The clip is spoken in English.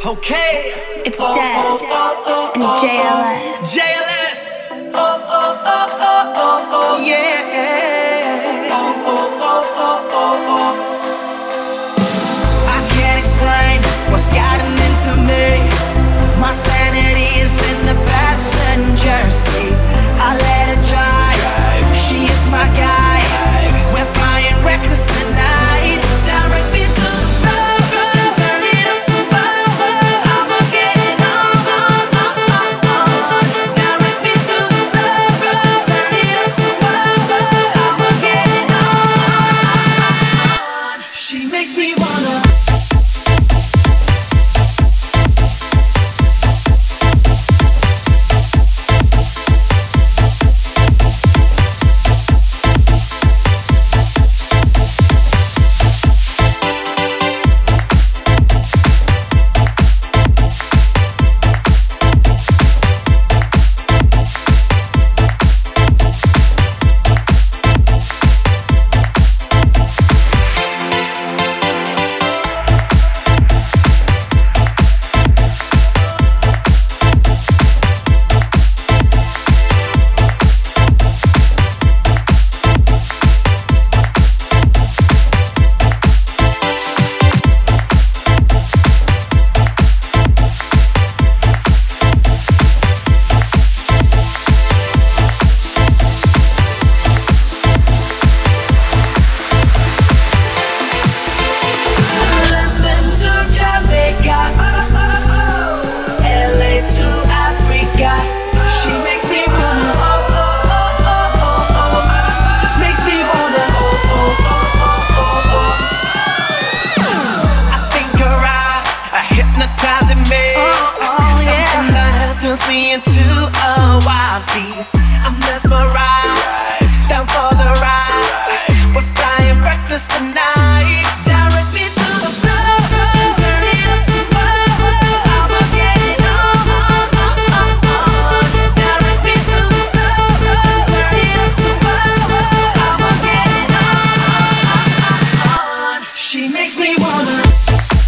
Okay. It's Death and JLS. JLS. Yeah. I can't explain what's gotten into me. My sanity is in the passenger seat. I let her drive. She is my guide. We're flying reckless tonight. Direct me to the floor. Turn it up some power. I'ma get it on. Direct me to the floor. Turn it up some power. I'ma get it on. She makes me wanna. Me into a wild beast. I'm mesmerized, down for the ride. We're flying reckless tonight. Direct me to the floor. Turn it up some power. I'ma get it on. Direct me to the floor. Turn it up some power. I'ma get it on. She makes me wanna.